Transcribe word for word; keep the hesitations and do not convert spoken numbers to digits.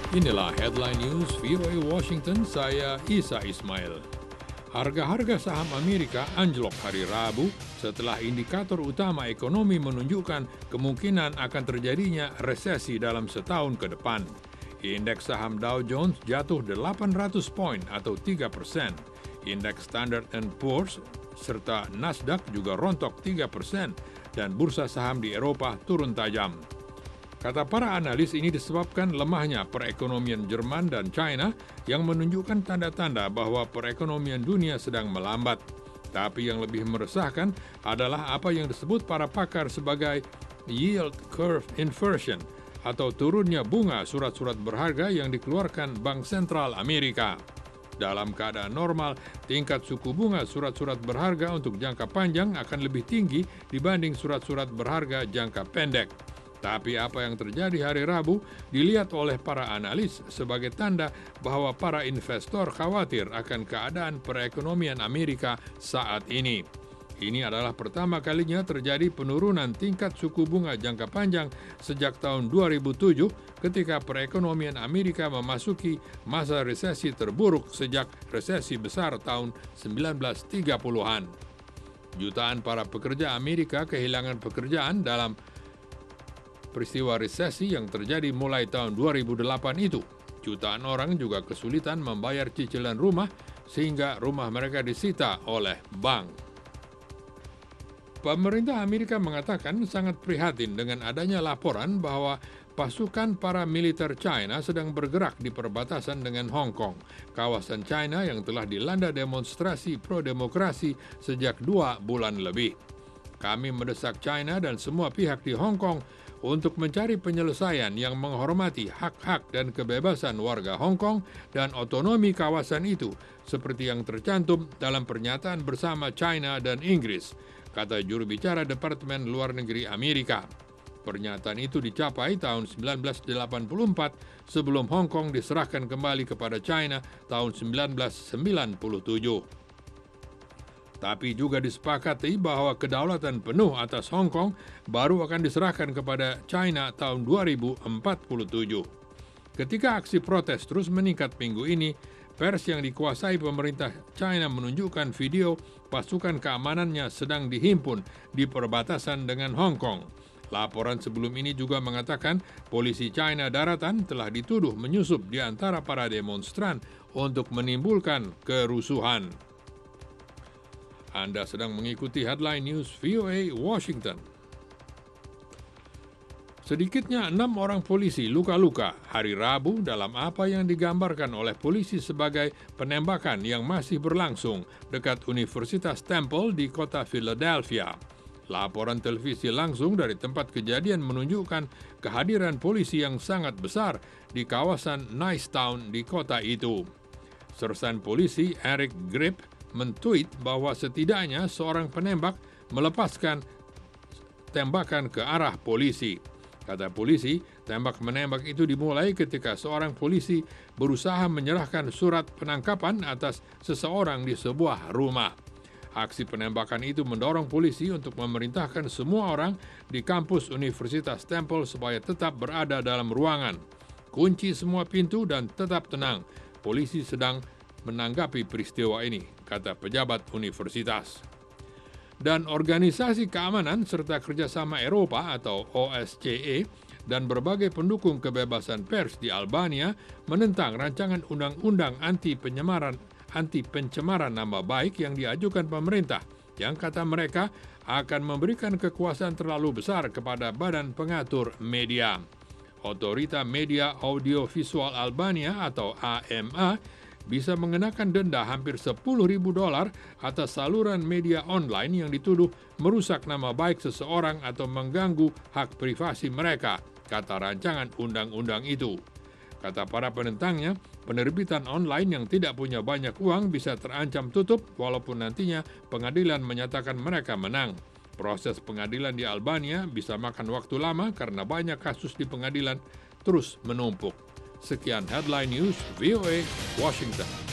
Inilah headline news V O A Washington, saya Isa Ismail. Harga-harga saham Amerika anjlok hari Rabu setelah indikator utama ekonomi menunjukkan kemungkinan akan terjadinya resesi dalam setahun ke depan. Indeks saham Dow Jones jatuh delapan ratus poin atau tiga persen. Indeks Standard and Poor's serta Nasdaq juga rontok tiga persen dan bursa saham di Eropa turun tajam. Kata para analis, ini disebabkan lemahnya perekonomian Jerman dan China yang menunjukkan tanda-tanda bahwa perekonomian dunia sedang melambat. Tapi yang lebih meresahkan adalah apa yang disebut para pakar sebagai yield curve inversion atau turunnya bunga surat-surat berharga yang dikeluarkan Bank Sentral Amerika. Dalam keadaan normal, tingkat suku bunga surat-surat berharga untuk jangka panjang akan lebih tinggi dibanding surat-surat berharga jangka pendek. Tapi apa yang terjadi hari Rabu dilihat oleh para analis sebagai tanda bahwa para investor khawatir akan keadaan perekonomian Amerika saat ini. Ini adalah pertama kalinya terjadi penurunan tingkat suku bunga jangka panjang sejak tahun dua ribu tujuh ketika perekonomian Amerika memasuki masa resesi terburuk sejak resesi besar tahun sembilan belas tiga puluhan. Jutaan para pekerja Amerika kehilangan pekerjaan dalam peristiwa resesi yang terjadi mulai tahun dua ribu delapan itu. Jutaan orang juga kesulitan membayar cicilan rumah sehingga rumah mereka disita oleh bank. Pemerintah Amerika mengatakan sangat prihatin dengan adanya laporan bahwa pasukan paramiliter China sedang bergerak di perbatasan dengan Hong Kong, kawasan China yang telah dilanda demonstrasi pro-demokrasi sejak dua bulan lebih. Kami mendesak China dan semua pihak di Hong Kong untuk mencari penyelesaian yang menghormati hak-hak dan kebebasan warga Hong Kong dan otonomi kawasan itu, seperti yang tercantum dalam pernyataan bersama China dan Inggris, kata juru bicara Departemen Luar Negeri Amerika. Pernyataan itu dicapai tahun sembilan belas delapan puluh empat sebelum Hong Kong diserahkan kembali kepada China tahun sembilan belas sembilan puluh tujuh. Tapi juga disepakati bahwa kedaulatan penuh atas Hong Kong baru akan diserahkan kepada China tahun dua ribu empat puluh tujuh. Ketika aksi protes terus meningkat minggu ini, pers yang dikuasai pemerintah China menunjukkan video pasukan keamanannya sedang dihimpun di perbatasan dengan Hong Kong. Laporan sebelum ini juga mengatakan polisi China daratan telah dituduh menyusup di antara para demonstran untuk menimbulkan kerusuhan. Anda sedang mengikuti Headline News V O A Washington. Sedikitnya enam orang polisi luka-luka hari Rabu dalam apa yang digambarkan oleh polisi sebagai penembakan yang masih berlangsung dekat Universitas Temple di kota Philadelphia. Laporan televisi langsung dari tempat kejadian menunjukkan kehadiran polisi yang sangat besar di kawasan Nicetown di kota itu. Sersan polisi Eric Grip mentweet bahwa setidaknya seorang penembak melepaskan tembakan ke arah polisi. Kata polisi, tembak-menembak itu dimulai ketika seorang polisi berusaha menyerahkan surat penangkapan atas seseorang di sebuah rumah. Aksi penembakan itu mendorong polisi untuk memerintahkan semua orang di kampus Universitas Temple supaya tetap berada dalam ruangan. Kunci semua pintu dan tetap tenang. Polisi sedang menanggapi peristiwa ini, kata pejabat universitas. Dan Organisasi Keamanan serta Kerjasama Eropa atau O S C E dan berbagai pendukung kebebasan pers di Albania menentang rancangan undang-undang anti penyemaran anti pencemaran nama baik yang diajukan pemerintah, yang kata mereka akan memberikan kekuasaan terlalu besar kepada Badan Pengatur Media. Otorita Media Audiovisual Albania atau A M A bisa mengenakan denda hampir sepuluh ribu dolar atas saluran media online yang dituduh merusak nama baik seseorang atau mengganggu hak privasi mereka, kata rancangan undang-undang itu. Kata para penentangnya, penerbitan online yang tidak punya banyak uang bisa terancam tutup walaupun nantinya pengadilan menyatakan mereka menang. Proses pengadilan di Albania bisa makan waktu lama karena banyak kasus di pengadilan terus menumpuk. Sekian Headline News V O A Washington.